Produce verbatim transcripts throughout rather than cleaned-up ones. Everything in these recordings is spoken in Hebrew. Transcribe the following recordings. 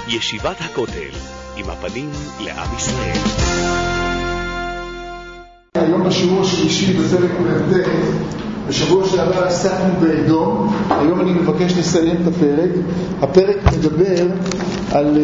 ישיבת הכותל, עם הפנים לעם ישראל. היום בשיעור השלישי בפרק מ"ט, בשבוע שעבר עסקנו באדום, היום אני מבקש לסיים את הפרק. הפרק מדבר על...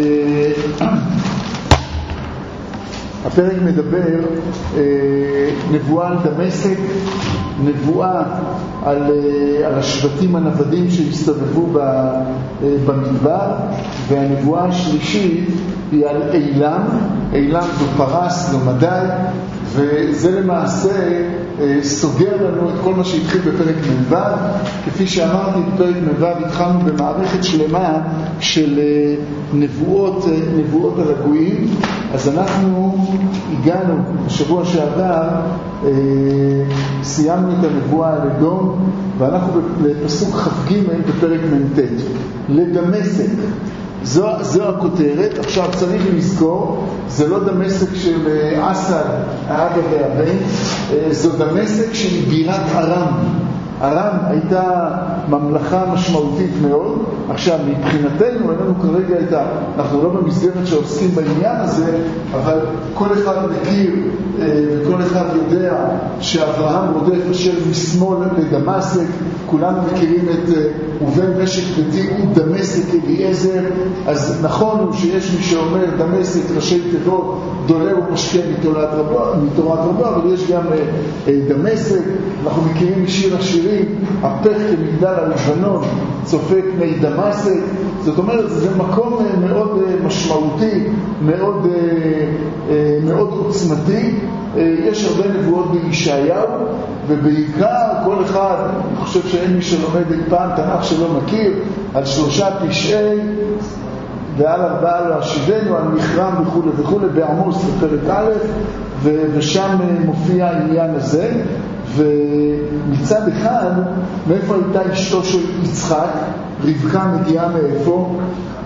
הפרק מדבר אה, נבואה על דמשק, נבואה על, אה, על השבטים הנוודים שהסתובבו ב, אה, במדבר, והנבואה השלישית היא על אילם. אילם זו פרס, זו מדי, וזה למעשה אה, סוגר לנו את כל מה שהתחיל בפרק מ"ו. כפי שאמרתי, בפרק מ"ו התחלנו במערכת שלמה של אה, נבואות, אה, נבואות על הגויים. אז אנחנו הגענו בשבוע שעבר, אה, סיימנו את הנבואה על אדום, ואנחנו בפסוק כ"ג בפרק מ"ט, לדמשק. זו, זו הכותרת. עכשיו צריך לזכור, זה לא דמשק של אסד, האבא והבן, זו דמשק של בירת ארם. ארם הייתה ממלכה משמעותית מאוד. עכשיו, מבחינתנו, אין לנו כרגע את ה... אנחנו לא במסגרת שעוסקים בעניין הזה, אבל כל אחד מכיר וכל אחד יודע שאברהם רודף אשר משמאל לדמשק. כולנו מכירים את ובן משק ביתי הוא דמשק אליעזר. אז נכון הוא שיש מי שאומר דמשק ראשי תיבות דולה ומשקה מתורת רבו, אבל יש גם דמשק. אנחנו מכירים משיר השירים, הפך כמגדל הלבנון צופה פני דמשק. זאת אומרת, זה מקום מאוד משמעותי, מאוד, מאוד עוצמתי. יש הרבה נבואות בישעיהו, ובעיקר כל אחד, אני חושב שאין מי שלומד אי פעם תנ"ך שלא מכיר, על שלושה פשעי ועל ארבעה לא אשיבנו, על מכרם וכו' וכו', בעמוס בפרק א', ושם מופיע העניין הזה. ומצד אחד, מאיפה הייתה אשתו של יצחק? רבקה מגיעה מאיפה?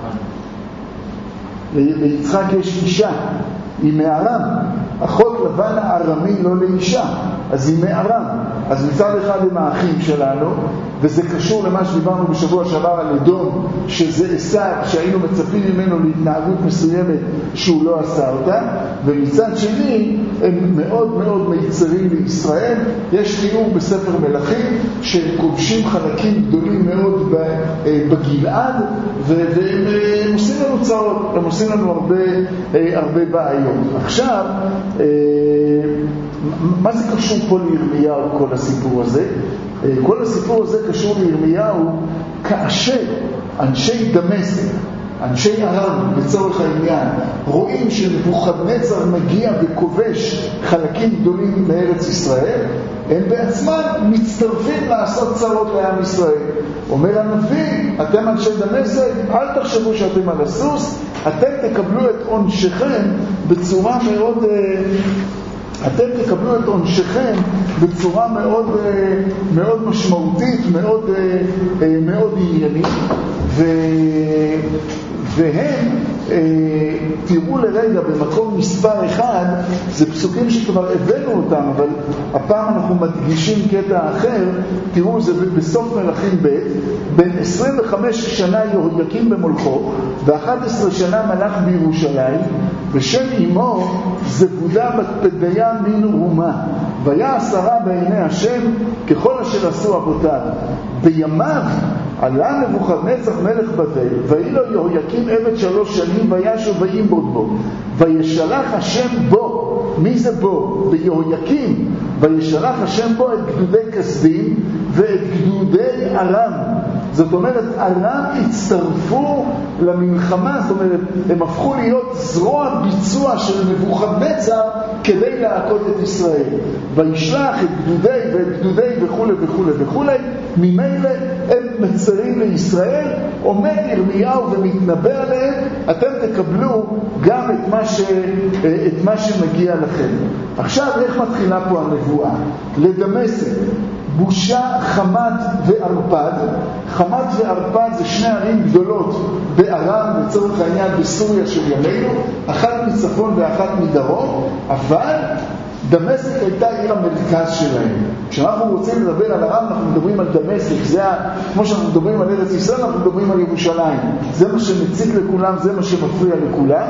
ליצחק יש אישה, היא מארם. אחות לבן הארמי לא לאישה, אז היא מארם. אז מצד אחד הם האחים שלנו, וזה קשור למה שדיברנו בשבוע שעבר על אדום, שזה עשיו, שהיינו מצפים ממנו להתנהגות מסוימת שהוא לא עשה אותה. ומצד שני, הם מאוד מאוד מיצרים לישראל. יש תיאור בספר מלכים שהם כובשים חלקים גדולים מאוד בגלעד, והם עושים לנו צרות, הם עושים לנו הרבה, הרבה בעיות. עכשיו, מה זה קשור פה לירמיהו כל הסיפור הזה? כל הסיפור הזה קשור לירמיהו כאשר אנשי דמשק, אנשי ארם לצורך העניין, רואים שנבוכדנצר מגיע וכובש חלקים גדולים מארץ ישראל, הם בעצמם מצטרפים לעשות צרות לעם ישראל. אומר הנביא, אתם אנשי דמשק, אל תחשבו שאתם על הסוס, אתם תקבלו את עונשכם בצורה מאוד... אתם תקבלו את עונשכם בצורה מאוד, מאוד משמעותית, מאוד, מאוד עניינית, ו... והם, תראו לרגע במקום מספר אחד, זה פסוקים שכבר הבאנו אותם, אבל הפעם אנחנו מדגישים קטע אחר. תראו, זה בסוף מלכים ב', בין עשרים וחמש שנה יהויקים במולכו, ו-אחת עשרה שנה מלך בירושלים, ושם אמו זבודה בת פדיה מן רומה, ויעש הרע בעיני השם ככל אשר עשו אבותיו. בימיו עלה נבוכדנצר מלך בבל, ויהי לו יהויקים עבד שלוש שנים, וישוב וימרוד בו, וישלח השם בו. מי זה בו? ביהויקים. וישלח השם בו את גדודי כסדים ואת גדודי ארם. זאת אומרת, ארם הצטרפו למלחמה, זאת אומרת, הם הפכו להיות זרוע ביצוע של נבוכדנצר כדי להכות את ישראל. וישלח את גדודי ואת גדודי וכו' וכו' וכו'. ממילא הם מצרים לישראל. עומד ירמיהו ומתנבא עליהם, אתם תקבלו גם את מה, ש... את מה שמגיע לכם. עכשיו, איך מתחילה פה הנבואה? לדמשק, בושה, חמת וערפד. חמת וערפד זה שני ערים גדולות בארם, לצורך העניין בסוריה של ימינו, אחת מצפון ואחת מדרום, אבל דמשק הייתה עיר המרכז שלהם. כשאנחנו רוצים לדבר על הרב, אנחנו מדברים על דמשק. זה כמו שאנחנו מדברים על ארץ ישראל, אנחנו מדברים על ירושלים. זה מה שמציק לכולם, זה מה שמפריע לכולם.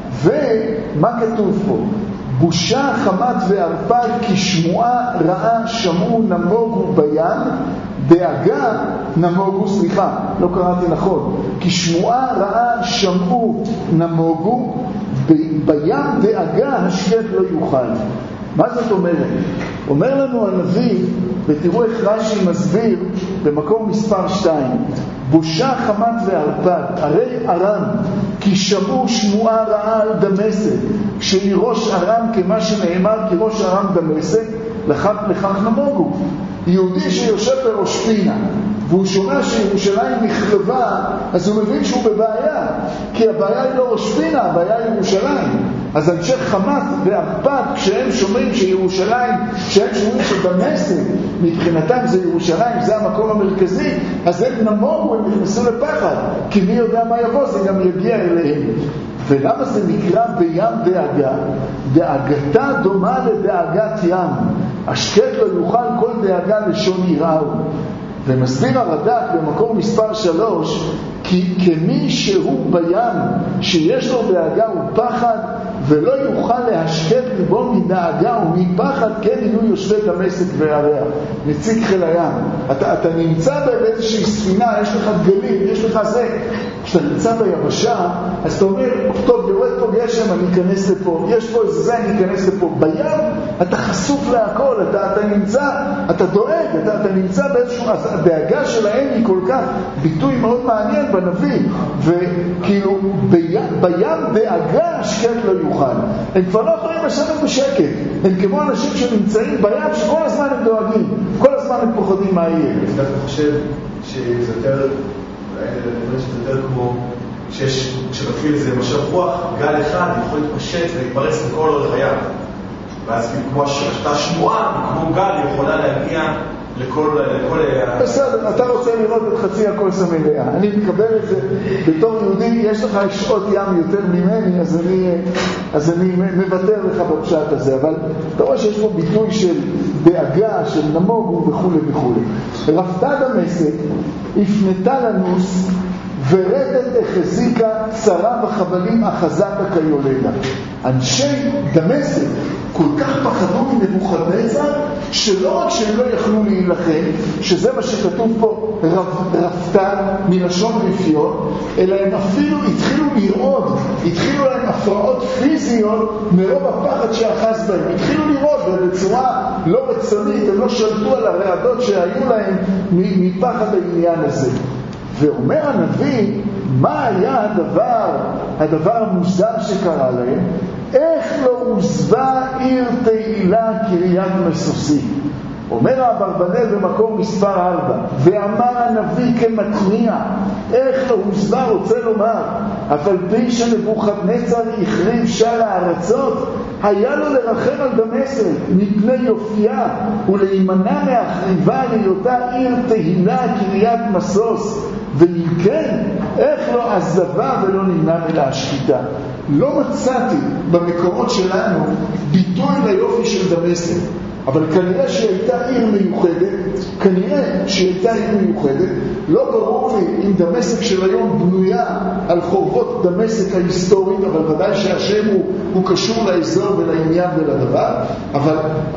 ומה כתוב פה? בושה, חמת וערפד, כי שמועה רעה שמעו נמוגו בים, דאגה נמוגו, סליחה, לא קראתי נכון, כי שמועה רעה שמעו נמוגו, בים דאגה השקט לא יוכל. מה זאת אומרת? אומר לנו הנביא, ותראו איך רש"י מסביר במקום מספר שתיים, בושה, חמת וערפד, הרי ארם, כי שמעו שמועה רעה על דמשק, שהיא ראש ארם כמה שנאמר, כי ראש ארם דמשק, לכך לכך נמוגו. יהודי שיושב בראש פינה, והוא שומע שירושלים נחרבה, אז הוא מבין שהוא בבעיה, כי הבעיה היא לא ראש פינה, הבעיה היא ירושלים. אז אנשי חמת וערפד, כשהם שומעים שירושלים, כשהם שומעים שדמשק, מבחינתם זה ירושלים, זה המקום המרכזי, אז הם נמוגו, הם נכנסו לפחד, כי מי יודע מה יבוא, זה גם יגיע אליהם. ולמה זה נקרא בים דאגה? דאגתה דומה לדאגת ים, השקט לא יוכל כל דאגה לשון יראו. ומסביר הרד"ק במקור מספר שלוש, כי כמי שהוא בים שיש לו דאגה ופחד, ולא יוכל להשקט ליבו מדאגה ומפחד, כן יהיו יושבי דמשק ועריה. נציג חיל הים, אתה, אתה נמצא באיזושהי ספינה, יש לך גלים, יש לך זה, כשאתה נמצא ביבשה, אז אתה אומר, טוב, יורד פה גשם, אני אכנס לפה, יש פה איזה זה, אני אכנס לפה. בים אתה חשוף להכל, אתה, אתה נמצא, אתה דואג, אתה, אתה נמצא באיזשהו, הדאגה שלהם היא כל כך, ביטוי מאוד מעניין בנביא, וכאילו בים, בים דאגה השקט לא יוכל. הם כבר לא יכולים לשבת בשקט, הם כמו אנשים שנמצאים בים שכל הזמן הם דואגים, כל הזמן הם פוחדים מה יהיה. אתה חושב שזה יותר, שזה יותר כמו כשמתחיל איזה משב רוח, גל אחד יכול להתפשט ולהתפרץ לכל אורך הים, ואז כמו אותה שמועה, כמו גל, היא יכולה להגיע לכל... בסדר, אתה רוצה לראות את חצי הכוס המלאה. אני מקבל את זה בתור יהודי, יש לך שעות ים יותר ממני, אז אני, אז אני מבטר לך בפשט הזה, אבל אתה רואה שיש פה ביטוי של דאגה, של נמוגו וכו' וכו'. רפתה דמשק, הפנתה לנוס, ורדת החזיקה צרה וחבלים אחזתה כיולדה. אנשי דמשק כל כך פחדו מנבוכדנצר, שלא רק שהם לא יכלו להילחם, שזה מה שכתוב פה רפתה מלשון רפיון, אלא הם אפילו התחילו לראות, התחילו להם הפרעות פיזיות מרוב הפחד שאחז בהם, התחילו לראות בצורה לא רצונית, הם לא שלטו על הרעדות שהיו להם מפחד העניין הזה. ואומר הנביא, מה היה הדבר, הדבר המוזר שקרה להם? איך לא עוזבה עיר תהילה קריית מסוסי? אומר האברבנאל במקום מספר ארבע, ואמר הנביא כמתניע, איך לא עוזבה, רוצה לומר, אבל פי שנבוכדנצר החריב של הארצות, היה לו לרחם על דמשק מפני יופייה, ולהימנע מהחריבה להיותה עיר תהילה קריית מסוס, ואם כן, איך לא עזבה ולא נמנע מלהשחיתה? לא מצאתי במקורות שלנו ביטוי ליופי של דמשק, אבל כנראה שהייתה עיר מיוחדת, כנראה שהייתה עיר מיוחדת, לא ברור לי אם דמשק של היום בנויה על חורבות דמשק ההיסטורית, אבל ודאי שהשם הוא, הוא קשור לאזור ולעניין ולדבר, אבל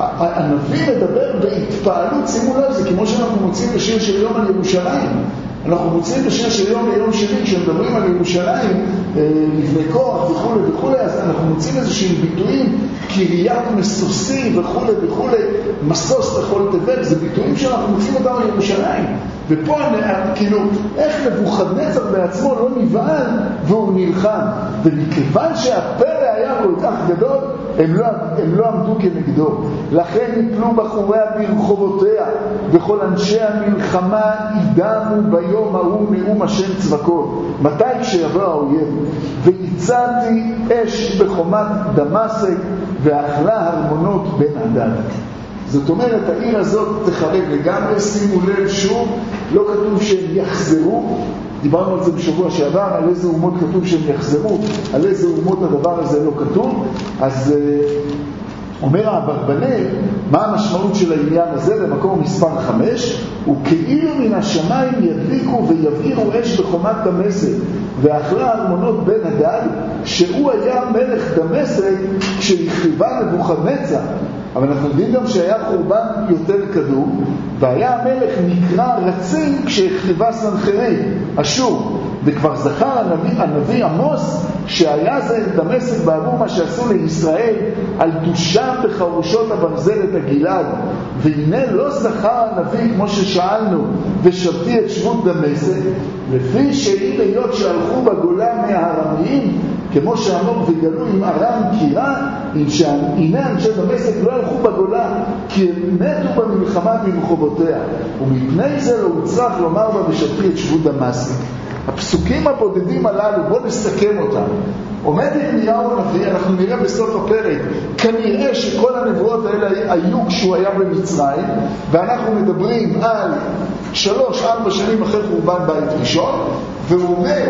הנביא מדבר בהתפעלות, שימו לב, זה כמו שאנחנו מוצאים בשיר של יום על ירושלים, אנחנו מוצאים בשיר של יום ליום שני, כשמדברים על ירושלים, לבני כוח וכו' וכו', אז אנחנו מוצאים איזושהי ביטויים, קריית מסוסי וכו' וכו', מסוס לכל תבל, זה ביטויים שאנחנו מוצאים אותם על ירושלים. ופה, כאילו, איך נבוכדנצר בעצמו לא נבהל והוא נלחם. ומכיוון שהפלא היה כל כך גדול, הם לא, הם לא עמדו כנגדו. לכן יפלו בחוריה ברחובותיה, וכל אנשי המלחמה ידעמו ביום ההוא נאום השם צבקות. מתי כשיבוא האויב? ויצאתי אש בחומת דמשק, ואכלה הרמונות בן עדד. זאת אומרת, העיר הזאת תחרב לגמרי, שימו לב שוב, לא כתוב שהם יחזרו, דיברנו על זה בשבוע שעבר, על איזה אומות כתוב שהם יחזרו, על איזה אומות הדבר הזה לא כתוב, אז אומר האברבנאל, מה המשמעות של העניין הזה במקום מספר חמש? וכאילו מן השמיים ידליקו ויבעירו אש בחומת דמשק, ואכלה ארמונות בן הדד, שהוא היה מלך דמשק כשהחריבה נבוכדנצר. אבל אנחנו יודעים גם שהיה חורבן יותר קדום, והיה המלך נקרא רצין כשהחריבה סנחריב, אשור. וכבר זכר הנביא, הנביא עמוס שהיה זה דמשק בעבור מה שעשו לישראל על דושם בחרושות הברזל את הגלעד. והנה לא זכר הנביא כמו ששאלנו ושבתי את שבות דמשק, לפי שהיא להיות שהלכו בגולה מהארמיים כמו שאמרו וגלו עם ארם קירה, הנה אנשי דמשק לא הלכו בגולה כי הם מתו במלחמה ממחובותיה, ומפני זה לא הוצרך לומר בה ושבתי את שבות דמשק. הפסוקים הבודדים הללו, בואו נסכם אותם. עומד ירמיהו הנביא, אנחנו נראה בסוף הפרק, כנראה שכל הנבואות האלה היו כשהוא היה במצרים, ואנחנו מדברים על שלוש, ארבע שנים אחרי חורבן בית ראשון, והוא אומר,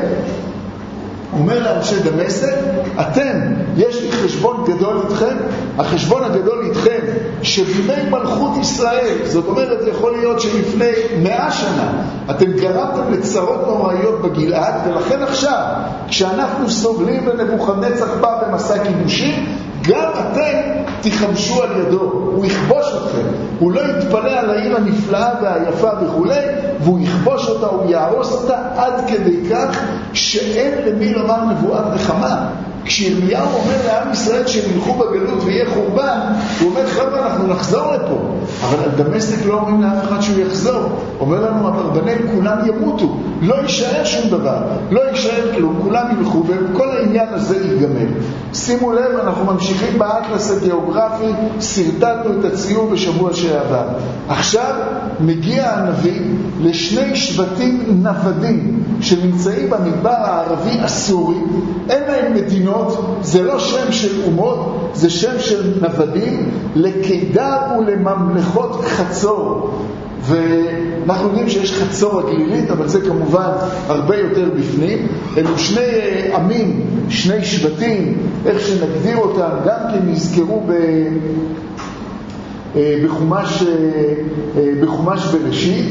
אומר לאנשי דמשק, אתם, יש לי חשבון גדול איתכם, החשבון הגדול איתכם, שבימי מלכות ישראל, זאת אומרת, יכול להיות שלפני מאה שנה, אתם גרמתם לצרות נוראיות בגלעד, ולכן עכשיו, כשאנחנו סובלים ונבוכדנצר בא במסע כיבושים, גם אתם תחמשו על ידו, הוא יכבוש אתכם, הוא לא יתפלא על העיר הנפלאה והיפה וכו', והוא יכבוש אותה, הוא יהרוס אותה עד כדי כך שאין למי לומר נבואת נחמה. כשירמיהו אומר לעם ישראל שהם ילכו בגלות ויהיה חורבן, הוא אומר חבר'ה אנחנו נחזור לפה, אבל על דמשק לא אומרים לאף אחד שהוא יחזור. אומר לנו אברבנאל כולם ימותו, לא יישאר שום דבר, לא יישאר כלום, כולם ילכו וכל העניין הזה ייגמר. שימו לב, אנחנו ממשיכים באטלס הגיאוגרפי, סרטטנו את הציור בשבוע שעבר. עכשיו מגיע הנביא לשני שבטים נוודים שנמצאים במדבר הערבי הסורי, אין להם מדינות, זה לא שם של אומות, זה שם של נוודים, לקידר ולממלכות חצור. ואנחנו יודעים שיש חצור הגלילית, אבל זה כמובן הרבה יותר בפנים. אלו שני עמים, שני שבטים, איך שנגדיר אותם, גם כן נזכרו ב... בחומש, בחומש בראשית.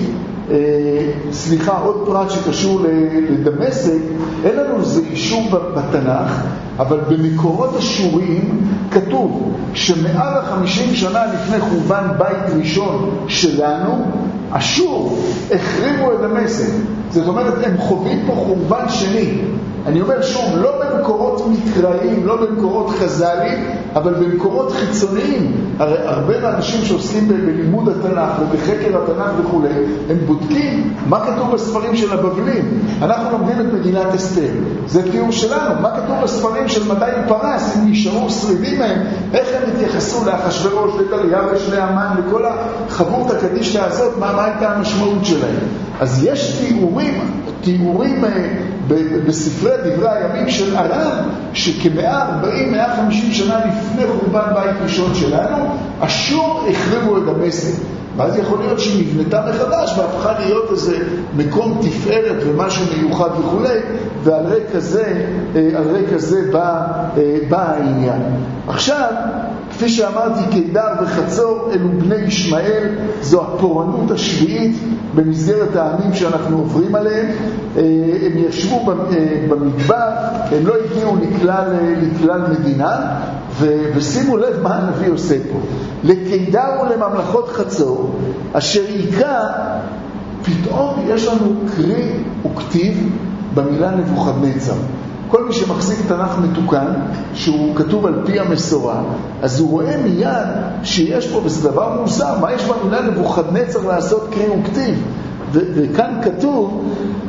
סליחה, עוד פרט שקשור לדמשק, אין לנו זה אישור בתנ"ך, אבל במקורות אשוריים כתוב שמעל החמישים שנה לפני חורבן בית ראשון שלנו, אשור החריבו את דמשק. זאת אומרת, הם חווים פה חורבן שני. אני אומר שוב, לא במקורות מקראיים, לא במקורות חז"ליים, אבל במקורות חיצוניים. הרי הרבה מהאנשים שעוסקים בלימוד התנ"ך ובחקר התנ"ך וכו', הם בודקים מה כתוב בספרים של הבבלים. אנחנו לומדים את מגילת אסתר, זה תיאור שלנו. מה כתוב בספרים של מדי ופרס, אם נשארו שרידים מהם, איך הם התייחסו לאחשוורוש, לדריווש, להמן, לכל החברות הקדישא הזאת, מה, מה הייתה המשמעות שלהם. אז יש תיאורים, תיאורים בספרי דברי הימים של ארם, שכ-מאה ארבעים מאה וחמישים שנה לפני חורבן בית ראשון שלנו, אשור החריבו את דמשק. ואז יכול להיות שהיא נבנתה מחדש והפכה להיות איזה מקום תפארת ומשהו מיוחד וכו', ועל רקע זה, על רקע זה בא, בא העניין. עכשיו, כפי שאמרתי, קידר וחצור אלו בני ישמעאל, זו הפורענות השביעית במסגרת העמים שאנחנו עוברים עליהם. הם ישבו במדבר, הם לא הגיעו לכלל, לכלל מדינה, ו- ושימו לב מה הנביא עושה פה. לקידר ולממלכות חצור, אשר עיקה, פתאום יש לנו קרי וכתיב במילה נבוכדנצר. כל מי שמחזיק תנ"ך מתוקן, שהוא כתוב על פי המסורה, אז הוא רואה מיד שיש פה, וזה דבר מוזר, מה יש במילה נבוכדנצר לעשות קרי וכתיב? ו- וכאן כתוב,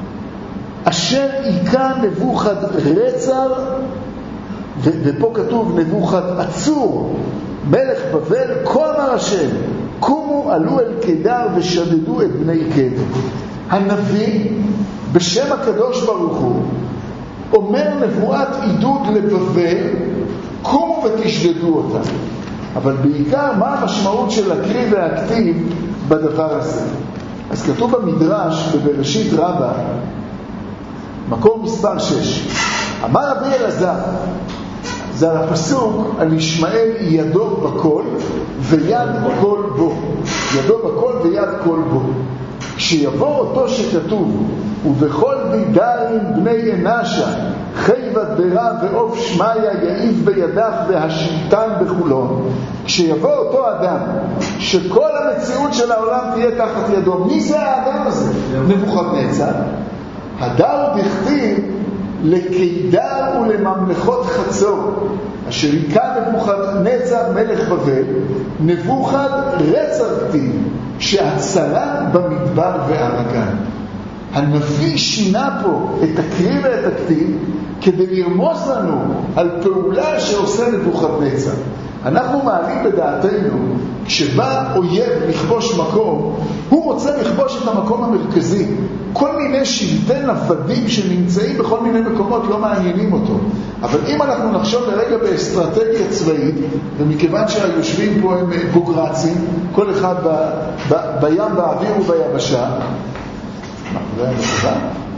אשר עיקה נבוכדנצר, ו- ופה כתוב נבוכדנצור, מלך בבל, כה אמר השם, קומו עלו אל קידר ושדדו את בני קדם. הנביא, בשם הקדוש ברוך הוא, אומר נבואת עידוד לבבל, קומו ותשדדו אותה. אבל בעיקר, מה המשמעות של הקריא והכתיב בדבר הזה? אז כתוב במדרש, בבראשית רבה, מקום מספר שש, אמר רבי אלעזר, זה על הפסוק על ישמעאל ידו בכל ויד כל בו. ידו בכל ויד כל בו. כשיבוא אותו שכתוב ובכל בידיים בני אנשה חייבת ברע ואוף שמיה יעיב בידיו והשלטן בחולון, כשיבוא אותו אדם שכל המציאות של העולם תהיה תחת ידו, מי זה האדם הזה? נבוכדנצר. הדר דכתיב לקידר ולממלכות חצור אשר היכה נבוכדנצר מלך בבל, נבוכד רצר כתיב שהצלה במדבר והרגן. הנביא שינה פה את הקריא ואת הכתיב כדי לרמוז לנו על פעולה שעושה נבוכדנצר. אנחנו מעלים בדעתנו כשבא אויב לכבוש מקום, הוא רוצה לכבוש את המקום המרכזי. כל מיני שבטי נוודים שנמצאים בכל מיני מקומות לא מעניינים אותו. אבל אם אנחנו נחשוב לרגע באסטרטגיה צבאית, ומכיוון שהיושבים פה הם בוגרצים, כל אחד ב, ב, בים, באוויר וביבשה, מה, זה היה בחובה?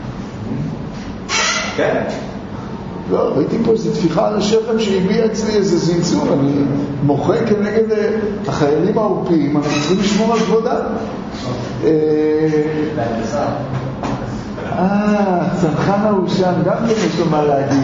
כן. לא, ראיתי פה איזו תפיחה על השכם שהביאה אצלי איזה זלזול. אני מוחה כנגד החיילים העורפיים, אנחנו צריכים לשמור על כבודם. אה, צנחן ההושן, גם כן יש לו מה להגיד.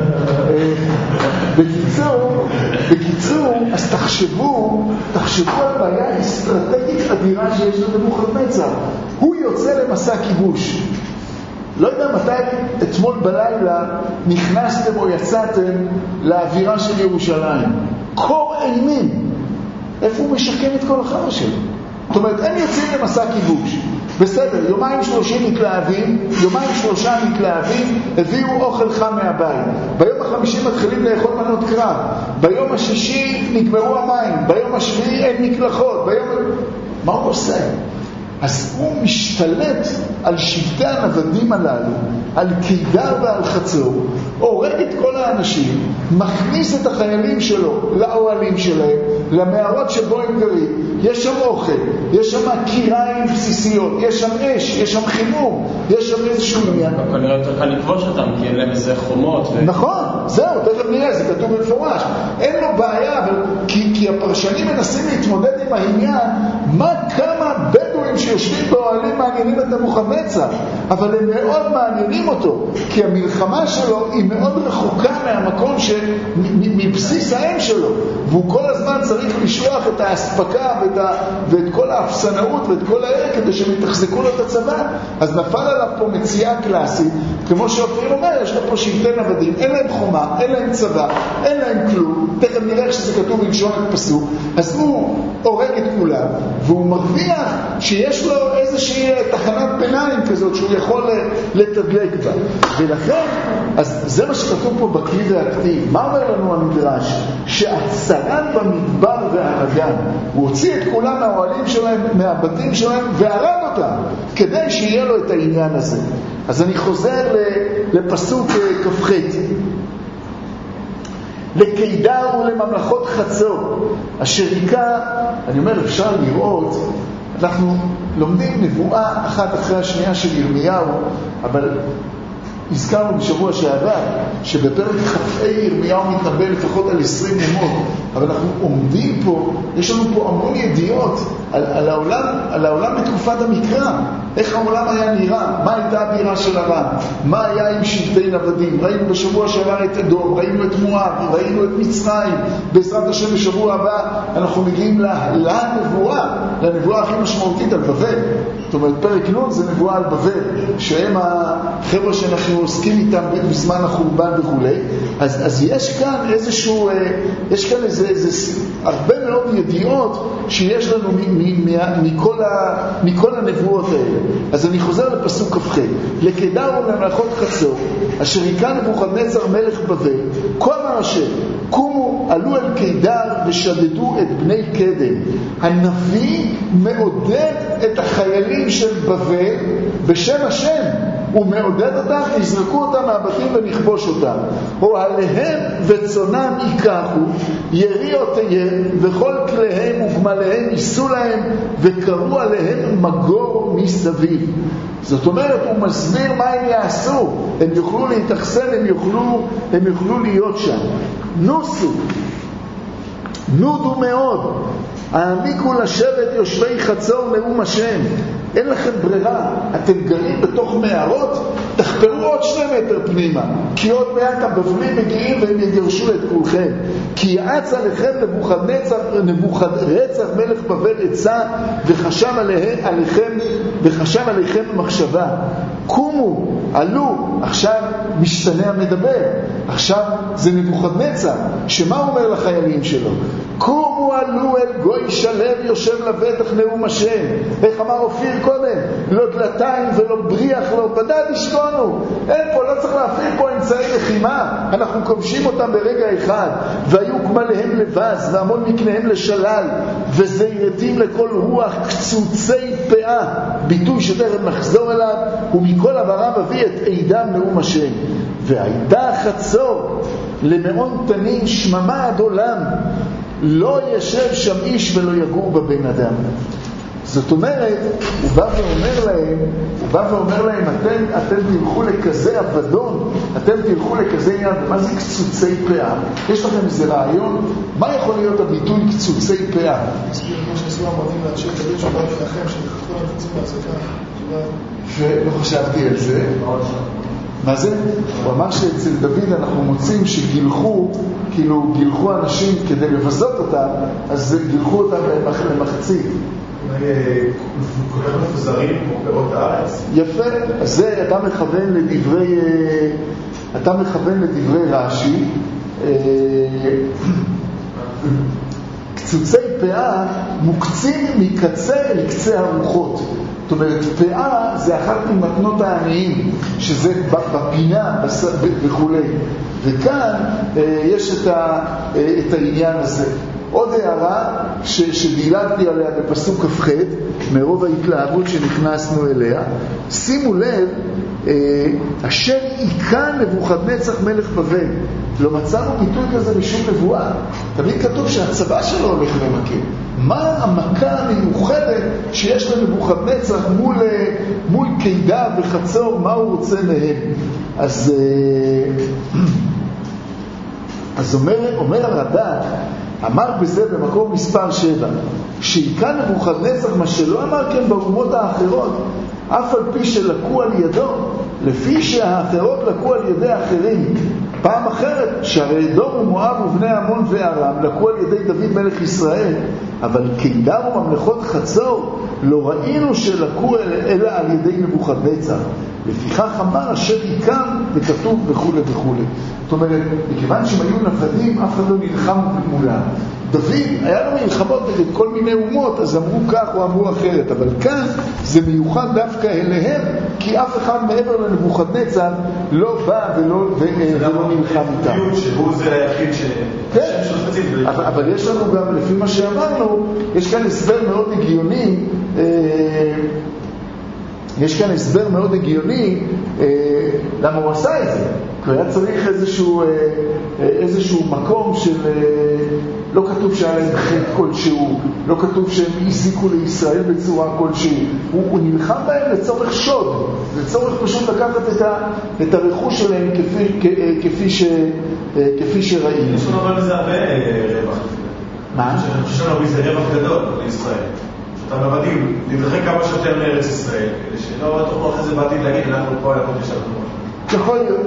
בקיצור, בקיצור, אז תחשבו, תחשבו על בעיה אסטרטגית אדירה שיש לנבוכדנצר. הוא יוצא למסע כיבוש. לא יודע מתי אתמול בלילה נכנסתם או יצאתם לאווירה של ירושלים. קור אימים. איפה הוא משקם את כל החבר שלו? זאת אומרת, הם יוצאים למסע כיבוש. בסדר, יומיים שלושים מתלהבים, יומיים שלושה מתלהבים, הביאו אוכל חם מהבית. ביום החמישי מתחילים לאכול מנות קרב. ביום השישי נגמרו המים. ביום השביעי אין מקלחות. ביום... מה הוא עושה? אז הוא משתלט על שבטי הנוודים הללו, על קידר ועל חצור, הורג את כל האנשים, מכניס את החיילים שלו לאוהלים שלהם, למערות שבו הם גרים. יש שם אוכל, יש שם קיריים בסיסיות, יש שם אש, יש שם חימום, יש שם איזשהו עניין. כנראה יותר קל לכבוש אותם, כי אין להם איזה חומות. ו... נכון, זהו, תכף נראה, זה כתוב במפורש. אין לו בעיה, אבל... כי, כי הפרשנים מנסים להתמודד עם העניין, מה כמה בדואים שיושבים באוהלים מעניינים את נבוכדנצר, אבל הם מאוד מעניינים אותו, כי המלחמה שלו היא מאוד רחוקה מהמקום מבסיס האם שלו, והוא כל הזמן צריך לשלוח את ההספקה ואת, ה, ואת כל האפסנאות ואת כל הערך כדי שהם יתחזקו לו את הצבא. אז נפל עליו פה מציאה קלאסית, כמו שאופיר אומר, יש לו פה שבטי נוודים, אין להם חומה, אין להם צבא, אין להם כלום. תכף נראה שזה כתוב בלשון הפסוק. אז הוא הורג את כולם, והוא מרוויח שיש לו איזושהי תחנת ביניים כזאת שהוא יכול לתדלק בה. ולכן, אז זה מה שכתוב פה בכלי והכתיב. מה אומר לנו המדרש? שהצרן במדבר והרגן, הוא הוציא את כולם מהאוהלים שלהם, מהבתים שלהם, והרג אותם, כדי שיהיה לו את העניין הזה. אז אני חוזר לפסוק כ"ח. לקידר ולממלכות חצור אשר היכה. אני אומר, אפשר לראות, אנחנו לומדים נבואה אחת אחרי השנייה של ירמיהו, אבל הזכרנו בשבוע שעבר שבפרק כ"ה ירמיהו מתנבא לפחות על עשרים ימות, אבל אנחנו עומדים פה, יש לנו פה המון ידיעות על, על, העולם, על העולם בתקופת המקרא, איך העולם היה נראה, מה הייתה הבירה של ארם, מה היה עם שבטי נוודים. ראינו בשבוע שעבר את אדום, ראינו את מואב, ראינו את מצרים. בעזרת השם בשבוע הבא אנחנו מגיעים לנבואה, לנבואה הכי משמעותית על בבל. זאת אומרת, פרק נ' זה נבואה על בבל, שהם החבר'ה שאנחנו עוסקים איתם בזמן החורבן וכו'. אז, אז יש כאן איזשהו, יש כאן איזה, איזה, הרבה מאוד ידיעות שיש לנו מ, מ, מ, מכל, ה, מכל הנבואות האלה. אז אני חוזר לפסוק כ"ח. לקידר ולממלכות חצור אשר היכה נבוכדנצר מלך בבל, כה אמר השם, קומו עלו אל קידר ושדדו את בני קדם. הנביא מעודד את החיילים של בבל בשם השם, הוא מעודד אותם, יזרקו אותם מהבתים ונכבוש אותם. אוהליהם וצונם ייקחו, יריעותיהם וכל כליהם וגמליהם ייסו להם, וקראו עליהם מגור מסביב. זאת אומרת, הוא מסביר מה הם יעשו. הם יוכלו להתאכסן, הם יוכלו, הם יוכלו להיות שם. נוסו, נודו מאוד, העמיקו לשבת יושבי חצור נאום השם. אין לכם ברירה, אתם גרים בתוך מערות, תחפרו עוד שני מטר פנימה, כי עוד מעט הבבלים מגיעים והם יגרשו את כולכם. כי יעץ עליכם נבוכדנצר, נבוכדנצר מלך בבל עצה, וחשב עליהם, עליכם, וחשב עליכם במחשבה. קומו, עלו, עכשיו משתנה המדבר, עכשיו זה נבוכדנצר, שמה הוא אומר לחיילים שלו? קומו עלו אל גוי שלב יושב לבטח נאום השם. איך אמר אופיר קודם? לא דלתיים ולא בריח, לא בדד ישכונו. אין פה, לא צריך להפעיל פה אמצעי לחימה, אנחנו כובשים אותם ברגע אחד. והיו כמליהם לבז והמון מקניהם לשלל, וזירתים לכל רוח, קצוצי פאה, ביטוי שתכף נחזור אליו, ומכל עברם מביא את עידם נאום השם. והייתה חצור למעון תנים שממה עד עולם, לא ישב שם איש ולא יגור בבן אדם. זאת אומרת, הוא בא ואומר להם, הוא בא ואומר להם, אתם, אתם תלכו לכזה עבדון, אתם תלכו לכזה עניין. מה זה קצוצי פאה? יש לכם איזה רעיון? מה יכול להיות הביטוי קצוצי פאה? מסביר כמו שעשו המרדים לאנשי דוד שבא לכם, שתחתו לתצים להזקה. ולא חשבתי על זה. מה זה? הוא אמר שאצל דוד אנחנו מוצאים שגילחו, כאילו גילחו אנשים כדי לבזות אותם, אז גילחו אותם למחצית. כל כך מפוזרים כמו פירות הארץ. יפה, אז זה אתה מכוון לדברי, אתה מכוון לדברי רש"י. קצוצי פאה מוקצים מקצה אל קצה הרוחות. זאת אומרת, פאה זה אחת ממתנות העניים, שזה בפינה וכו'. וכאן יש את, ה, את העניין הזה. עוד הערה ש, שדילגתי עליה בפסוק כ"ח, מרוב ההתלהבות שנכנסנו אליה. שימו לב, אשר עיקה נבוכדנצר מלך בבל. לא מצאנו ביטוי כזה משום נבואה. תמיד כתוב שהצבא שלו הולך למכה. מה המכה המיוחדת שיש לנבוכדנצר מול, מול קידה וחצור, מה הוא רוצה מהם? אז, אז אומר, אומר הרד"ק, אמר בזה במקום מספר שבע, שעיקה נבוכדנצר מה שלא אמר כן באומות האחרות, אף על פי שלקו על ידו, לפי שהאחרות לקו על ידי אחרים. פעם אחרת, שהרי אדום ומואב ובני עמון וארם לקו על ידי דוד מלך ישראל, אבל קידר וממלכות חצור לא ראינו שלקו אלא על ידי נבוכדנצר. לפיכך אמר אשר עיקם וכתוב וכו' וכו'. זאת אומרת, מכיוון שהם היו נוודים, אף אחד לא נלחם מולם. דוד, היה לו מלחמות נגד כל מיני אומות, אז אמרו כך או אמרו אחרת, אבל כאן זה מיוחד דווקא אליהם, כי אף אחד מעבר לנבוכדנצר לא בא ולא, ולא נלחם איתם. שהוא זה היחיד ש... כן, אבל, אבל יש לנו גם, לפי מה שאמרנו, יש כאן הסבר מאוד הגיוני, יש כאן הסבר מאוד הגיוני למה הוא עשה את זה. כי היה צריך איזשהו, איזשהו מקום של, לא כתוב שהיה להם חטא כלשהו, לא כתוב שהם הזיקו לישראל בצורה כלשהי. הוא, הוא נלחם בהם לצורך שוד, לצורך פשוט לקחת את, ה, את הרכוש שלהם כפי, כפי, ש, כפי שראינו. יש לנו אבל בזה הרבה רווח. מה? אני חושב שלנו בזה רווח גדול לישראל. שאתה מבדים, נדרחק כמה שיותר מארץ ישראל, כדי שלא תוכלו אחרי זה בעתיד להגיד, אנחנו פה אנחנו נשאר. יכול להיות.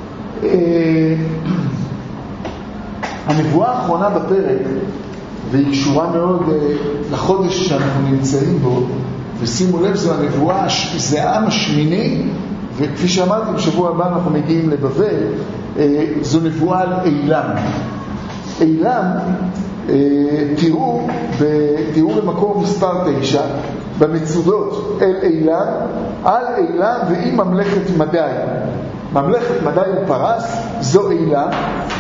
הנבואה האחרונה בפרק, והיא קשורה מאוד לחודש שאנחנו נמצאים בו, ושימו לב, זו הנבואה, זה העם השמיני, וכפי שאמרתי, בשבוע הבא אנחנו מגיעים לבבל, זו נבואה על אילם. אילם, תראו, תראו במקור מספר תשע, במצודות אל אילם, על אילם ועם ממלכת מדי. ממלכת מדי הוא פרס, זו אילם,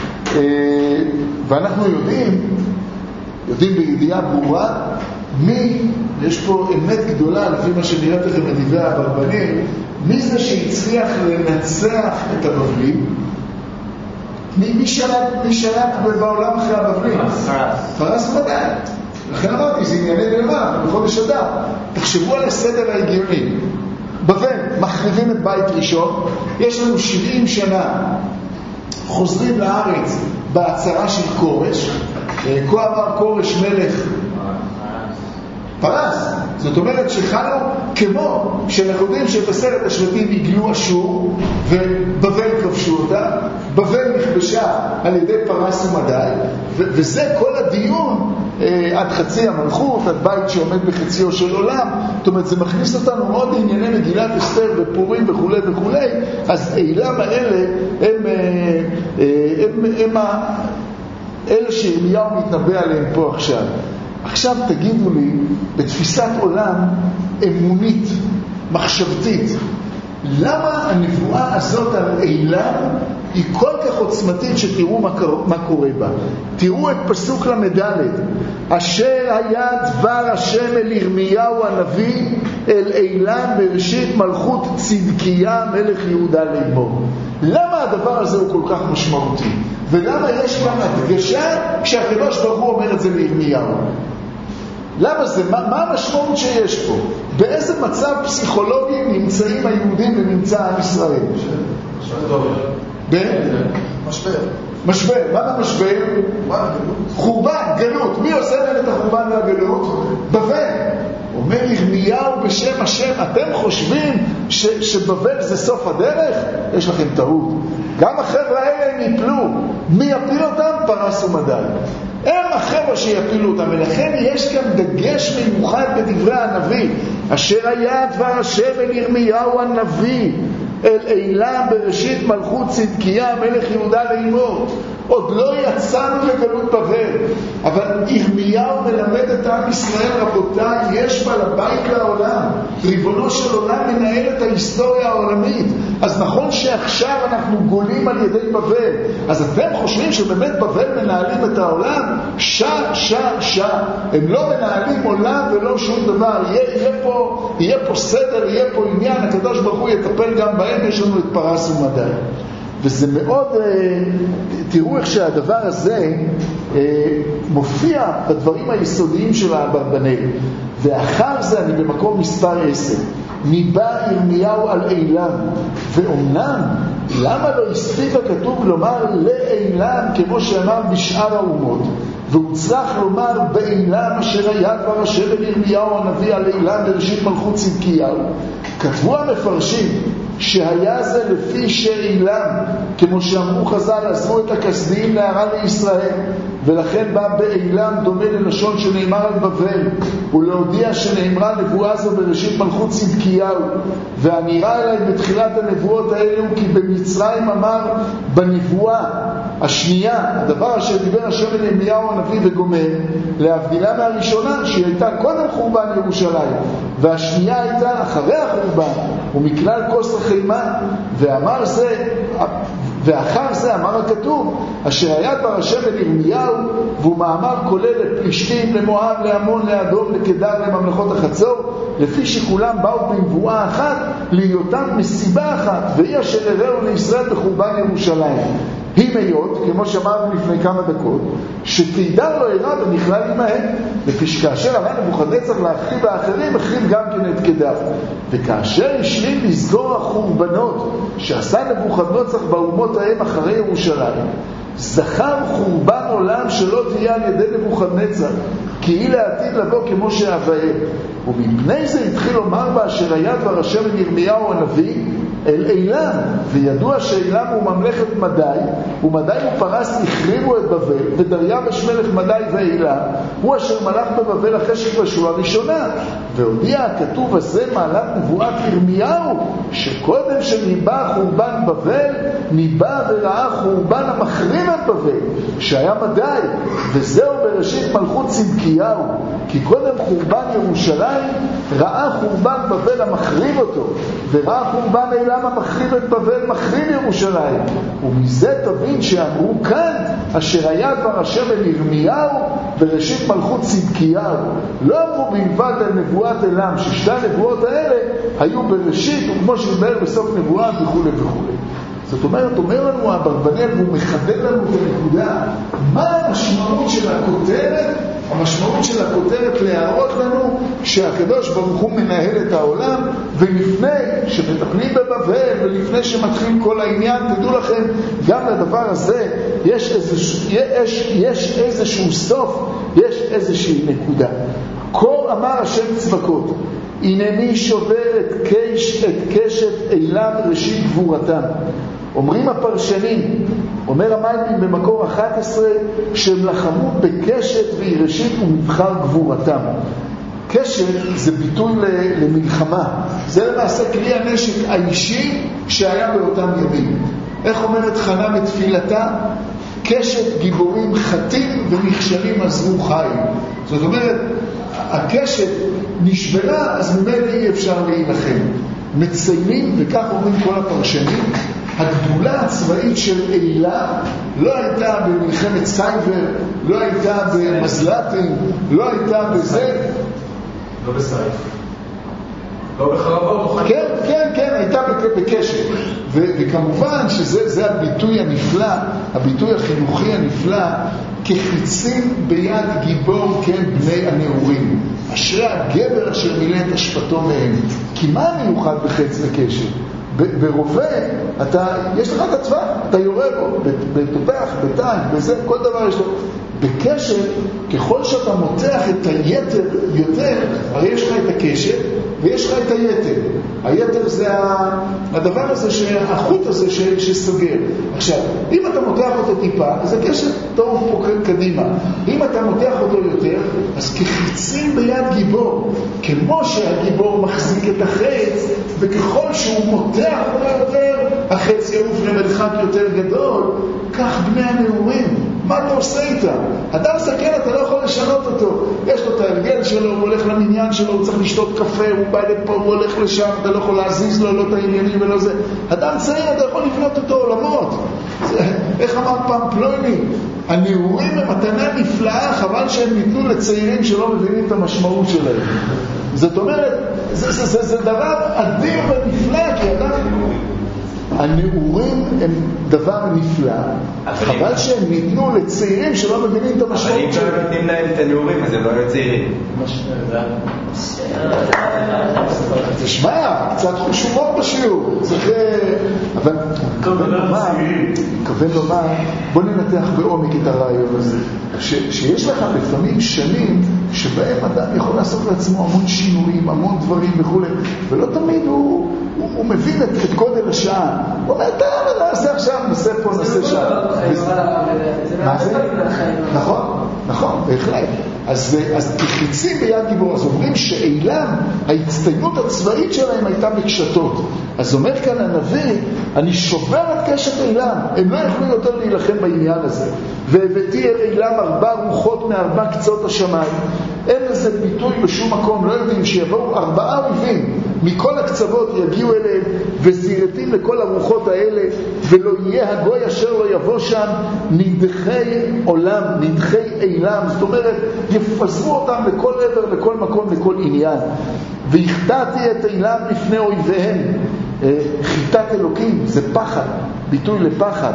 ואנחנו יודעים, יודעים בידיעה ברורה, מי, יש פה אמת גדולה, לפי מה שנראה לכם בדברי הברבנים, מי זה שהצליח לנצח את הבבלים? מי, מי שלט, מי שלט בעולם אחרי הבבלים? פרס מדי. לכן אמרתי, זה ענייני נאמר, בחודש אדר. תחשבו על הסדר ההגיוני. בבל, מחריבים את בית ראשון, יש לנו שבעים שנה, חוזרים לארץ בהצהרה של קורש. כה אמר קורש מלך פרס. זאת אומרת שחנו כמו שאנחנו יודעים שבעשרת השבטים הגלו אשור ובבל כבשו אותה, בבל נכבשה על ידי פרס ומדי, ו- וזה כל הדיון אה, עד חצי המלכות, עד בית שעומד בחציו של עולם. זאת אומרת, זה מכניס אותנו מאוד לענייני מגילת אסתר ופורים וכו' וכו'. אז אילם האלה הם, אה, אה, הם, הם, הם אלה שירמיהו מתנבא עליהם פה עכשיו. עכשיו תגידו לי, בתפיסת עולם אמונית, מחשבתית, למה הנבואה הזאת על אילם היא כל כך עוצמתית שתראו מה, מה קורה בה? תראו את פסוק למדלת. אשר היה דבר השם אל ירמיהו הנביא אל אילם בראשית מלכות צדקיה מלך יהודה לאמור. למה הדבר הזה הוא כל כך משמעותי? ולמה יש כאן הדגשה כשהקדוש ברוך הוא אומר את זה לירמיהו? למה זה? מה, מה המשמעות שיש פה? באיזה מצב פסיכולוגי נמצאים היהודים ונמצא עם ישראל? משבר. משבר. מה זה משבר? חורבן, גלות. מי עושה להם את החורבן והגלות? בבל. אומר ירמיהו בשם השם, אתם חושבים ש, שבבל זה סוף הדרך? יש לכם טעות. גם החבר'ה האלה הם יפלו. מי יפיל אותם? פרס ומדי. הם החבר'ה שיפילו אותם, ולכן יש כאן דגש מיוחד בדברי הנביא. אשר היה דבר השם אל ירמיהו הנביא אל אילם בראשית מלכות צדקיה מלך יהודה לאמור. עוד לא יצאנו לגלות בבל, אבל ירמיהו מלמד את עם ישראל, רבותיי, יש בעל הבית לעולם, ריבונו של עולם מנהל את ההיסטוריה העולמית. אז נכון שעכשיו אנחנו גולים על ידי בבל, אז אתם חושבים שבאמת בבל מנהלים את העולם? שע, שע, שע. הם לא מנהלים עולם ולא שום דבר. יהיה, יהיה, פה, יהיה פה סדר, יהיה פה עניין, הקדוש ברוך הוא יטפל גם בהם. יש לנו את פרס ומדי. וזה מאוד, תראו איך שהדבר הזה מופיע בדברים היסודיים של האברבנאל. ואחר זה אני במקום מספר עשר. ניבא ירמיהו על אילם, ואומנם למה לא הספיק הכתוב לומר לאילם כמו שאמר בשאר האומות, והוא צריך לומר באילם אשר היה דבר השם אל ירמיהו הנביא על אילם בראשית מלכות צדקיהו? כתבו המפרשים שהיה זה לפי שאילם, כמו שאמרו חז"ל, עזרו את הכסדיים להרע לישראל, ולכן בא באילם דומה ללשון שנאמר על בבל, ולהודיע שנאמרה נבואה זו בראשית מלכות צדקיהו. והנראה אליי בתחילת הנבואות האלה הוא כי במצרים אמר בנבואה השנייה, הדבר אשר דיבר השם אל ירמיהו הנביא וגומר, להבדילה מהראשונה שהיא הייתה קודם חורבן ירושלים, והשנייה הייתה אחרי החורבן, ומכלל כוס החימה. ואמר זה, ואחר זה אמר הכתוב אשר היה דבר השם אל ירמיהו, והוא מאמר כולל לפלישתים, למואב, להמון, לאדום, לקדר, לממלכות החצור, לפי שכולם באו בנבואה אחת להיותם מסיבה אחת, והיא אשר הראו לישראל בחורבן ירושלים. היא מיות, כמו שאמרנו לפני כמה דקות, שתידר לא הרע ונכלל עמהם, לפי שכאשר עלה נבוכדנצר להחריב האחרים, החריב גם כן את קדר. וכאשר השלים לסגור החורבנות שעשה נבוכדנצר באומות ההם אחרי ירושלים, זכר חורבן עולם שלא תהיה על ידי נבוכדנצר, כי היא לעתיד לבוא כמו שאבאר. ומפני זה התחיל לומר בה אשר היה דבר השם אל ירמיהו הנביא אל אילם, וידוע שאילם הוא ממלכת מדי, ומדי ופרס החריבו את בבל, ודריווש מלך מדי ואילם הוא אשר מלך בבבל אחרי שכבשו הראשונה. והודיע הכתוב הזה מעלת נבואת ירמיהו, שקודם שניבא חורבן בבל, ניבא וראה חורבן המחריב את בבל שהיה מדי, וזהו בראשית מלכות צדקיהו, כי קודם חורבן ירושלים ראה חורבן בבל המחריב אותו, וראה חורבן אילם המחריב את בבל מחריב ירושלים. ומזה תבין שאמרו כאן אשר היה דבר השם אל ירמיהו בראשית מלכות צדקיהו. לא אמרו בלבד על נבואת אילם, ששתי הנבואות האלה היו בראשית, וכמו שנדבר בסוף נבואה וכו' וכו'. זאת אומרת, אומר לנו אברבנאל, והוא מחדד לנו את הנקודה, מה המשמעות של הכותרת? המשמעות של הכותרת להראות לנו שהקדוש ברוך הוא מנהל את העולם, ולפני שמטפלים בבבל ולפני שמתחיל כל העניין, תדעו לכם, גם לדבר הזה יש איזשהו, יש, יש איזשהו סוף, יש איזושהי נקודה. כה אמר השם צבקות, הנני שובר את, קש, את קשת אילם ראשית גבורתם. אומרים הפרשנים, אומר המלבים במקור אחת עשרה, שהם לחמו בקשת והיא ראשית ומבחר גבורתם. קשת זה ביטוי למלחמה, זה למעשה כלי הנשק האישי שהיה באותם ימים. איך אומרת חנה בתפילתה? קשת גיבורים חטאים ונכשלים עזרו חיים. זאת אומרת, הקשת נשברה, אז ממילא אי אפשר להילחם. מציינים, וכך אומרים כל הפרשנים, הגדולה הצבאית של אילה לא הייתה במלחמת סייבר, לא הייתה במזלטים, לא הייתה בזה. לא בסייבר. לא בחרבות. כן, כן, כן, הייתה בקשת. וכמובן שזה הביטוי הנפלא, הביטוי החינוכי הנפלא, כחיצים ביד גיבור, כן, בני הנעורים. אשרי הגבר אשר מילא את השפטו מהם. כי מה המיוחד בחץ וקשת? ברובה, אתה, יש לך את הצבא, אתה יורה בו, בתופח, בטנק, בזה, כל דבר יש לו. בקשת, ככל שאתה מותח את היתר יותר, הרי יש לך את הקשת ויש לך את היתר. היתר זה הדבר הזה, החוט הזה שסוגר. עכשיו, אם אתה מותח אותו טיפה, אז הקשת טוב פה קדימה. אם אתה מותח אותו יותר, אז כחיצים ביד גיבור, כמו שהגיבור מחזיק את החץ, וככל שהוא מותח יותר, החץ יעוף למרחק יותר גדול, כך בני הנעורים. מה אתה עושה איתה? אדם סכן, אתה לא יכול לשנות אותו. יש לו את ההרגל שלו, הוא הולך למניין שלו, הוא צריך לשתות קפה, הוא בא לפה, הוא הולך לשם, אתה לא יכול להזיז לו, לא את העניינים ולא זה. אדם צעיר, אתה יכול לבנות אותו עולמות. זה, איך אמר פעם פלויני? הנעורים הם מתנה נפלאה, חבל שהם ניתנו לצעירים שלא מבינים את המשמעות שלהם. זאת אומרת, זה, זה, זה, זה דבר אדיר ונפלא, כי אדם... הנעורים הם דבר נפלא, חבל שהם ניתנו לצעירים שלא מבינים את המשמעות שלהם. אבל אם לא נותנים להם את הנעורים, אז הם לא היו צעירים. תשמע, קצת חושבות בשיעור. אבל כוון לומר, בוא ננתח בעומק את הרעיון הזה, שיש לך לפעמים שנים שבהם אדם יכול לעשות לעצמו המון שינויים, המון דברים וכו', ולא תמיד הוא הוא מבין את גודל השעה. הוא אומר, אתה נעשה עכשיו, נעשה פה, נעשה שם. מה זה? נכון, נכון, בהחלט. אז תחיצים ביד גיבור. אז אומרים שאילם, ההצטיינות הצבאית שלהם הייתה בקשתות. אז אומר כאן הנביא, אני שובר את קשת אילם. הם לא יכולים יותר להילחם בעניין הזה. והבאתי אל אילם ארבע רוחות מארבע קצות השמיים. אין לזה ביטוי בשום מקום, לא יודעים שיבואו ארבעה אויבים מכל הקצוות יגיעו אליהם וזירתים לכל הרוחות האלה, ולא יהיה הגוי אשר לא יבוא שם, נדחי עולם, נדחי אילם. זאת אומרת, יפזרו אותם לכל עבר, לכל מקום, לכל עניין. והכתעתי את אילם לפני אויביהם. חיטת אלוקים זה פחד, ביטוי לפחד.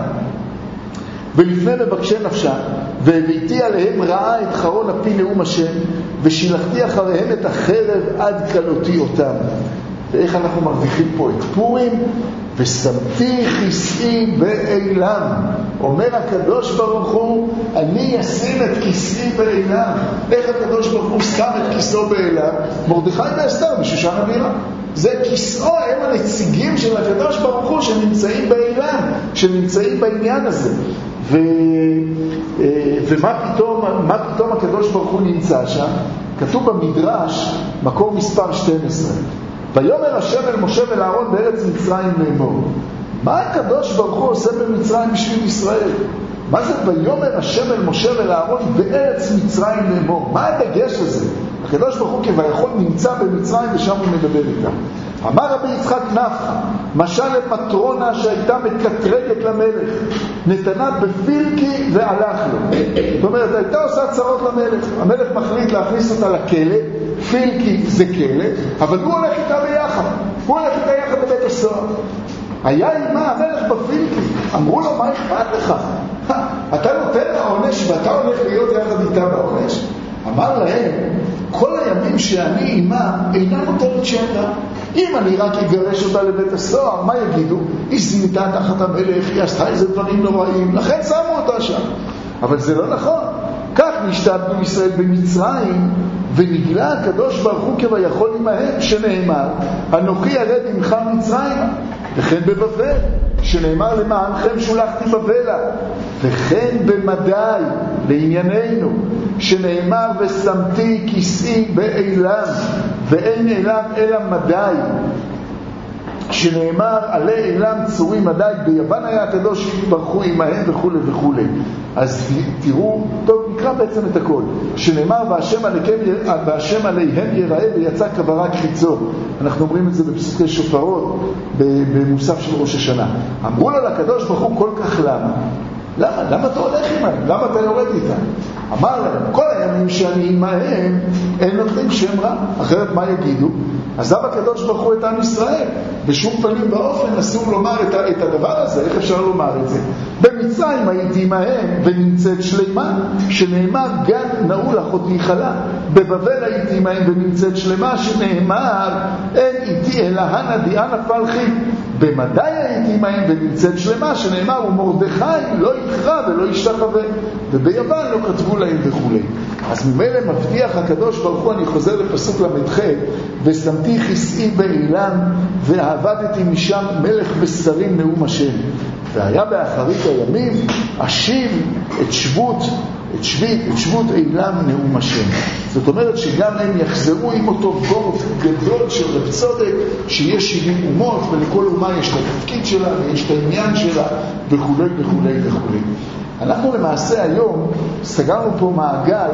ולפני מבקשי נפשה, והבאתי עליהם רעה את חרון הפי נאום השם, ושילחתי אחריהם את החרב עד כלותי אותם. ואיך אנחנו מרוויחים פה את פורים? ושמתי כיסאי באילם. אומר הקדוש ברוך הוא, אני אשים את כיסאי באילם. איך הקדוש ברוך הוא שם את כיסאו באילם? מרדכי ואסתר בשושן הבירה. זה כיסאו, הם הנציגים של הקדוש ברוך הוא שנמצאים באילם, שנמצאים בעניין הזה. ו... ומה פתאום, מה פתאום הקדוש ברוך הוא נמצא שם? כתוב במדרש, מקור מספר שתים עשרה. ויאמר השם אל משה ואל אהרון בארץ מצרים לאמור. מה הקדוש ברוך הוא עושה במצרים בשביל ישראל? מה זה ויאמר השם אל משה ואל אהרון בארץ מצרים לאמור? מה הדגש הזה? הקדוש ברוך הוא כביכול נמצא במצרים ושם הוא מדבר איתם. אמר רבי יצחק נפחא, משל למטרונה שהייתה מקטרגת למלך, נתנה בפילקי והלך לו. זאת אומרת, הייתה עושה צרות למלך, המלך מחליט להכניס אותה לכלא, פילקי זה כלא, אבל הוא הולך איתה ביחד, הוא הולך איתה יחד לבית הסוהר. היה אימה, המלך בפילקי אמרו לו, מה אכפת לך? אתה נותן לה עונש ואתה הולך להיות יחד איתה בעונש? אמר להם, כל הימים שאני אימה אינה נותנת שם רע. אם אני רק אגרש אותה לבית הסוהר, מה יגידו? היא זינתה תחת המלך, היא עשתה איזה דברים נוראים, לכן שמו אותה שם. אבל זה לא נכון. כך נשתבנו ישראל במצרים, ונגלה הקדוש ברוך הוא כביכול עמהם, שנאמר, אנוכי ירד עמך מצרימה, וכן בבבל, שנאמר למענכם שולחתי בבלה, וכן במדי, לענייננו, שנאמר ושמתי כיסאי באילם, ואין אילם אלא מדי, שנאמר עלי אילם צורי מדי, ביוון היה הקדוש ברוך עמהם וכו' וכו'. אז תראו, טוב, נקרא בעצם את הכל. שנאמר והשם עליהם, והשם עליהם יראה ויצא כברק חיצו. אנחנו אומרים את זה בפסוקי שופרות במוסף של ראש השנה. אמרו לו לקדוש ברוך הוא כל כך למה? למה? למה אתה הולך עמהם? למה אתה יורד איתם? אמר להם, כל הימים שאני עמהם אין נותנים שם רע, אחרת מה יגידו? עזב הקדוש ברוך הוא את עם ישראל, בשום פנים באופן אסור לומר את, את הדבר הזה. איך אפשר לומר את זה? במצרים הייתי עמהם ונמצאת שלמה, שנאמר גן נעול אחותי חלה. בבבל הייתי עמהם ונמצאת שלמה, שנאמר אין איתי אלא הנה דיאנה פלחי. במדי הייתי עמהם ונמצאת שלמה, שנאמר ומרדכי לא יכרע ולא ישתחווה. וביוון לא כתבו להם וכו'. אז ממילא מבטיח הקדוש ברוך הוא, אני חוזר לפסוק למדח, ושמתי כיסאי באילם ועבדתי משם מלך בשרים נאום השם. והיה באחרית הימים אשיב את שבות את שביט, את שבות אילם נאום השם. זאת אומרת שגם הם יחזרו עם אותו בורד גדול של רב צודק, שיש שבעים אומות, ולכל אומה יש את התפקיד שלה ויש את העניין שלה וכו' וכו' וכו'. אנחנו למעשה היום סגרנו פה מעגל,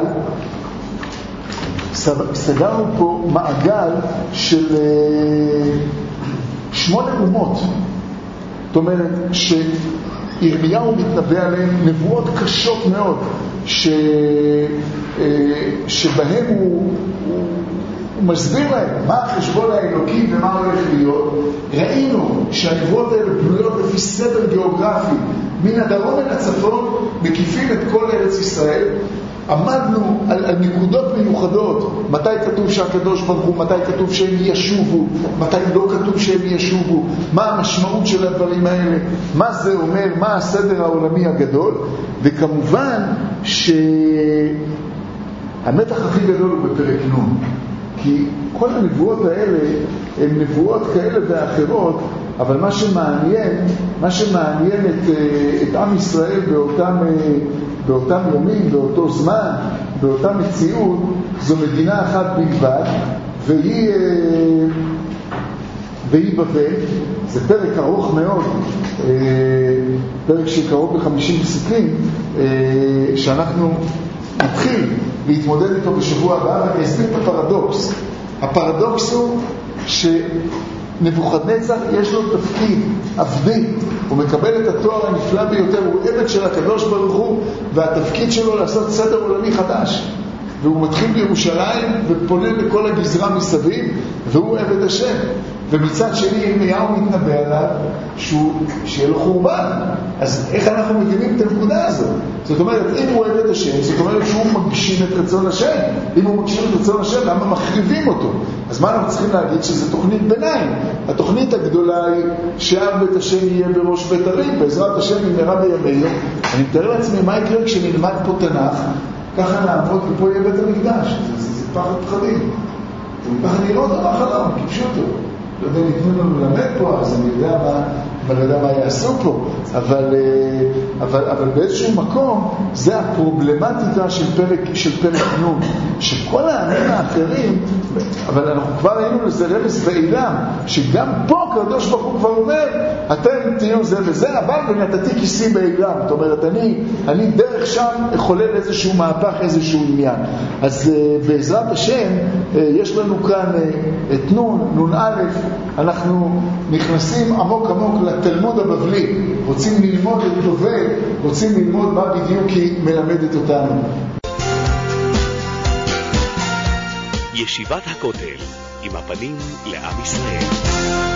סגרנו פה מעגל של שמונה אומות. זאת אומרת שירמיהו מתנבא עליהם נבואות קשות מאוד, ש... שבהם הוא, הוא, הוא מסביר להם מה החשבון האלוקי ומה הולך להיות. ראינו שהנבואות האלה בנויות לפי סדר גיאוגרפי, מן הדרום אל הצפון, מקיפים את כל ארץ ישראל. עמדנו על, על נקודות מיוחדות, מתי כתוב שהקדוש ברוך הוא, מתי כתוב שהם ישובו, מתי לא כתוב שהם ישובו, מה המשמעות של הדברים האלה, מה זה אומר, מה הסדר העולמי הגדול. וכמובן שהמתח הכי גדול הוא בפרק נון, כי כל הנבואות האלה הן נבואות כאלה ואחרות, אבל מה שמעניין, מה שמעניין את, את עם ישראל באותם, באותם ימים, באותו זמן, באותה מציאות, זו מדינה אחת בלבד, והיא, והיא בבל. זה פרק ארוך מאוד, פרק שקרוב ל-חמישים פסוקים, שאנחנו נתחיל להתמודד איתו בשבוע הבא, ואני אסביר את הפרדוקס. הפרדוקס הוא שנבוכדנצר יש לו תפקיד עבדי, הוא מקבל את התואר הנפלא ביותר, הוא עבד של הקדוש ברוך הוא, והתפקיד שלו לעשות סדר עולמי חדש. והוא מתחיל בירושלים ופונה לכל הגזרה מסביב, והוא עבד השם. ומצד שני ירמיהו מתנבא עליו שהוא, שיהיה לו חורבן. אז איך אנחנו מבינים את הנקודה הזאת? זאת אומרת, אם הוא עבד השם, זאת אומרת שהוא מגשים את רצון השם. אם הוא מגשים את רצון השם, למה מחריבים אותו? אז מה אנחנו צריכים להגיד? שזה תוכנית ביניים. התוכנית הגדולה היא שאב בית השם יהיה בראש בית הרים, בעזרת השם ימרה בימינו. אני מתאר לעצמי מה יקרה כשנלמד פה תנ"ך, ככה נעמוד ופה יהיה בית המקדש. זה, זה, זה פחד פחדים. וככה נראה אותו בחלום, כפשוטו. לא יודע, ניתנו לנו ללמד פה, אז אני יודע מה, אני יודע מה יעשו פה, אבל, אבל, אבל באיזשהו מקום, זה הפרובלמטיקה של פרק, של פרק נון, שכל העמים האחרים, אבל אנחנו כבר ראינו לזה רמז ואילם, שגם פה הקדוש ברוך הוא כבר אומר, אתם תהיו זה וזה, אבל ונתתי כיסי באילם. זאת אומרת, אני, אני דרך שם חולל איזשהו מהפך, איזשהו עניין. אז בעזרת השם, יש לנו כאן את נון, נון א', אנחנו נכנסים עמוק עמוק לתלמוד הבבלי, רוצים ללמוד את בבל, רוצים ללמוד מה בדיוק היא מלמדת אותנו. ישיבת הכותל, עם הפנים לעם ישראל.